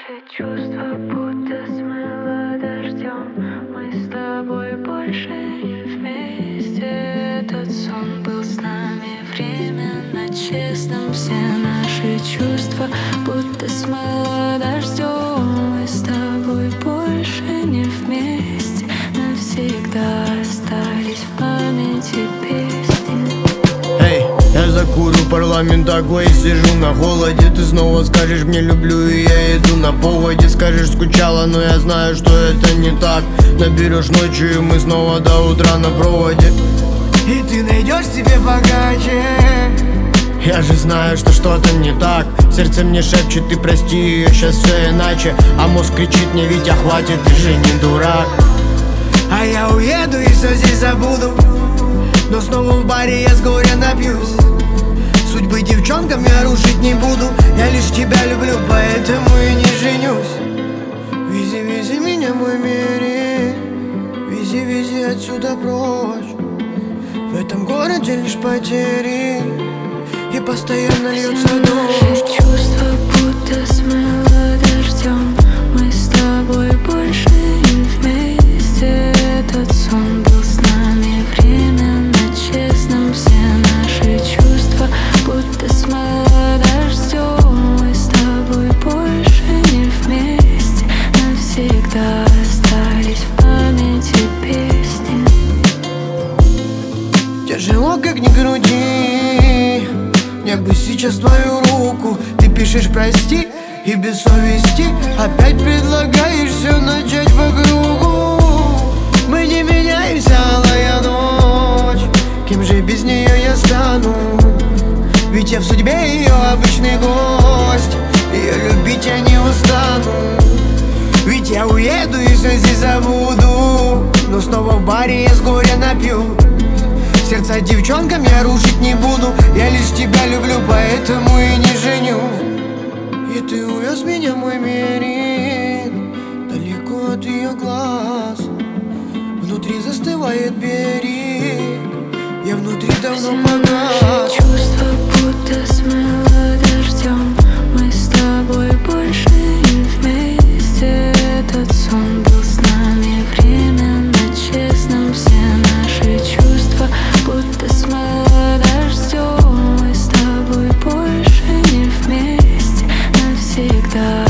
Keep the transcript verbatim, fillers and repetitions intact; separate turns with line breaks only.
Наши чувства будто смыло дождем. Мы с тобой больше не вместе. Этот сон был с нами временно честным. Все наши чувства будто смыло дождем. Мы с тобой больше не вместе. Навсегда остались в памяти песни.
Эй, я закурю парламент такой, сижу на холоде. Ты снова скажешь мне люблю, и я иду на поводе. Скажешь скучала, но я знаю, что это не так. Наберешь ночью, и мы снова до утра на проводе.
И ты найдешь себе богаче.
Я же знаю, что что-то не так. Сердце мне шепчет, ты прости ее, сейчас все иначе. А мозг кричит мне, Витя, хватит, ты же не дурак.
А я уеду и все здесь забуду. Но снова в баре я с горя напьюсь. Судьбы девчонкам я рушить не буду. Я лишь тебя люблю, поэтому и не женюсь. Вези, вези меня, мой мир. Вези, вези отсюда прочь. В этом городе лишь потери. И постоянно льется дождь.
Наши чувства будто смыло дождем. Мы с тобой больше не вместе. Этот сон был с нами временно честным. Все наши чувства будто смыло дождем. Мы с тобой больше не вместе. Навсегда остались в памяти песни.
Тяжело, как ни груди. Мне бы сейчас твою руку. Ты пишешь прости и без совести опять предлагаешь все начать по кругу. Мы не меняемся, алая ночь. Кем же без нее я стану? Ведь я в судьбе ее обычный гость. Ее любить я не устану. Ведь я уеду и все здесь забуду. Но снова в баре я с горя напью. Сердца девчонкам я рушить не буду. Я лишь тебя люблю, поэтому и не женю. И ты увез меня, мой мир, далеко от ее глаз. Внутри застывает берег. Я внутри давно погас.
Наши чувства будто смыло дождем. Мы с тобой больше не вместе. Этот сон был с нами временно честным. Все наши чувства будто смыло дождем. Мы с тобой больше не вместе. Навсегда